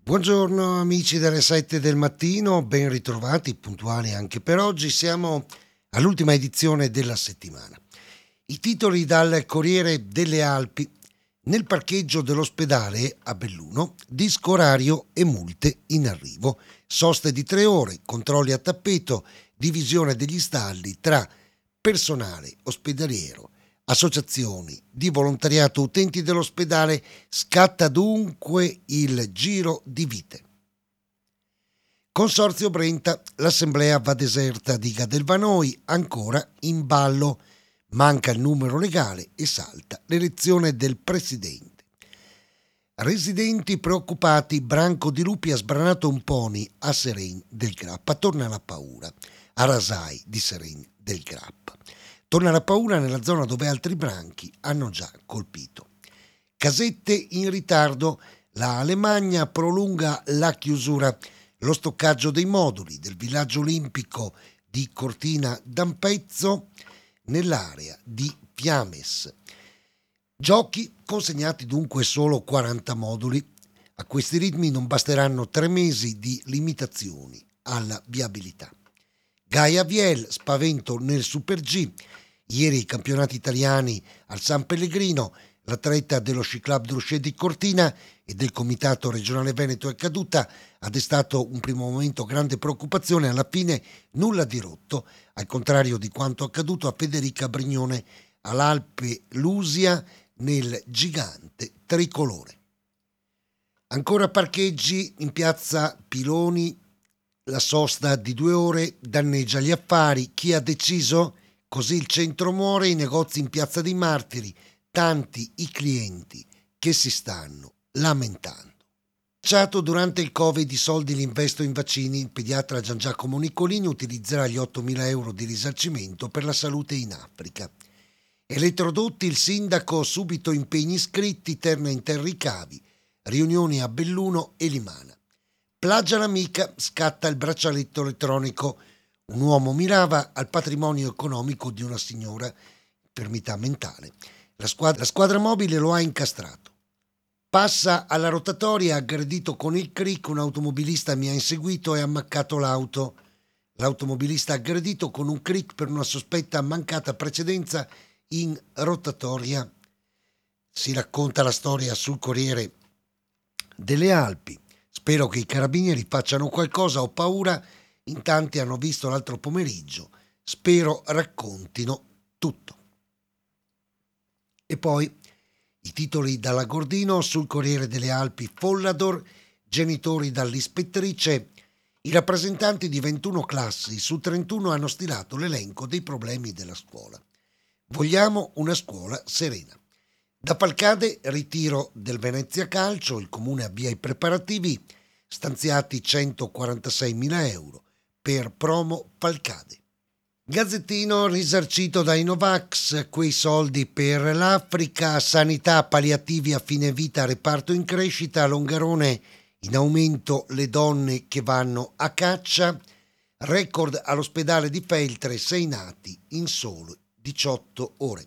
Buongiorno amici delle 7 del mattino, ben ritrovati, puntuali anche per oggi. Siamo all'ultima edizione della settimana. I titoli dal Corriere delle Alpi. Nel parcheggio dell'ospedale a Belluno, disco orario e multe in arrivo. Soste di 3 ore, controlli a tappeto, divisione degli stalli tra personale ospedaliero, associazioni di volontariato, utenti dell'ospedale. Scatta dunque il giro di vite. Consorzio Brenta, l'assemblea va deserta di Gadelvanoi, ancora in ballo. Manca il numero legale e salta l'elezione del presidente. Residenti preoccupati, branco di lupi ha sbranato un pony a Serain del Grappa. Torna la paura a Rasai di Serain del Grappa. Torna la paura nella zona dove altri branchi hanno già colpito. Casette in ritardo, la Alemagna prolunga la chiusura. Lo stoccaggio dei moduli del villaggio olimpico di Cortina d'Ampezzo nell'area di Fiames. Giochi consegnati dunque solo 40 moduli. A questi ritmi non basteranno 3 mesi di limitazioni alla viabilità. Gaia Viel, spavento nel Super G. Ieri i campionati italiani al San Pellegrino, l'atleta dello Sci Club Drusce di Cortina e del Comitato Regionale Veneto è caduta, ha destato un primo momento grande preoccupazione, alla fine nulla di rotto, al contrario di quanto accaduto a Federica Brignone all'Alpe Lusia nel gigante tricolore. Ancora parcheggi in piazza Piloni, la sosta di 2 ore danneggia gli affari, chi ha deciso? Così il centro muore, i negozi in piazza dei Martiri, tanti i clienti che si stanno lamentando. Durante il Covid i soldi li investo in vaccini, il pediatra Gian Giacomo Nicolini utilizzerà gli 8.000 euro di risarcimento per la salute in Africa. Elettrodotti, il sindaco, subito impegni scritti, terna in terra i cavi, riunioni a Belluno e Limana. Plagia l'amica, scatta il braccialetto elettronico. Un uomo mirava al patrimonio economico di una signora, infermità mentale. La squadra mobile lo ha incastrato. Passa alla rotatoria, aggredito con il crick, un automobilista mi ha inseguito e ha ammaccato l'auto. L'automobilista aggredito con un crick per una sospetta mancata precedenza in rotatoria. Si racconta la storia sul Corriere delle Alpi. Spero che i carabinieri facciano qualcosa, ho paura, in tanti hanno visto l'altro pomeriggio. Spero raccontino tutto. E poi i titoli dalla Gordino sul Corriere delle Alpi. Follador, genitori dall'ispettrice. I rappresentanti di 21 classi su 31 hanno stilato l'elenco dei problemi della scuola. Vogliamo una scuola serena. Da Falcade, ritiro del Venezia Calcio, il comune avvia i preparativi, stanziati 146.000 euro per promo Falcade. Gazzettino, risarcito dai Novax, quei soldi per l'Africa, sanità, palliativi a fine vita, reparto in crescita, Longarone, in aumento le donne che vanno a caccia, record all'ospedale di Feltre, 6 nati in solo 18 ore.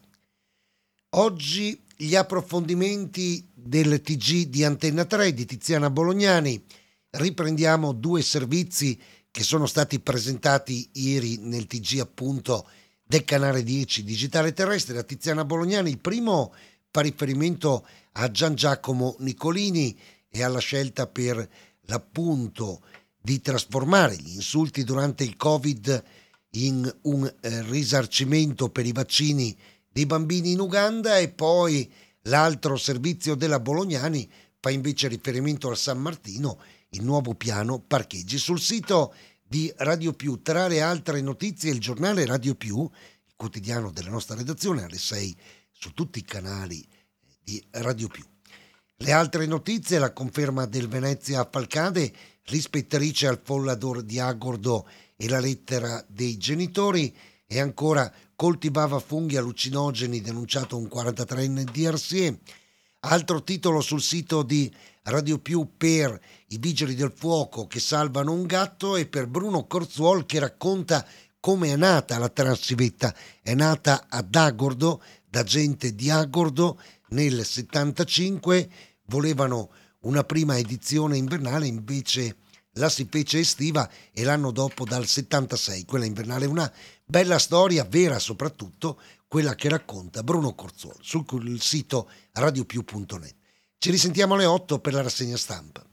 Oggi gli approfondimenti del TG di Antenna 3 di Tiziana Bolognani, riprendiamo 2 servizi che sono stati presentati ieri nel TG appunto del canale 10 digitale terrestre. A Tiziana Bolognani il primo fa riferimento a Gian Giacomo Nicolini e alla scelta per l'appunto di trasformare gli insulti durante il Covid in un risarcimento per i vaccini dei bambini in Uganda, e poi l'altro servizio della Bolognani fa invece riferimento al San Martino, il nuovo piano parcheggi. Sul sito di Radio Più, tra le altre notizie, il giornale Radio Più, il quotidiano della nostra redazione, alle 6 su tutti i canali di Radio Più. Le altre notizie, la conferma del Venezia a Falcade, l'ispettrice al Follador di Agordo e la lettera dei genitori, e ancora coltivava funghi allucinogeni, denunciato un 43enne di Arsie. Altro titolo sul sito di Radio Più per i vigili del fuoco che salvano un gatto, e per Bruno Corzuol che racconta come è nata la transivetta. È nata ad Agordo, da gente di Agordo nel 75, volevano Una prima edizione invernale invece la si fece estiva e l'anno dopo dal 76, quella invernale. Una bella storia, vera soprattutto, quella che racconta Bruno Corzolo sul sito radiopiù.net. Ci risentiamo alle 8 per la rassegna stampa.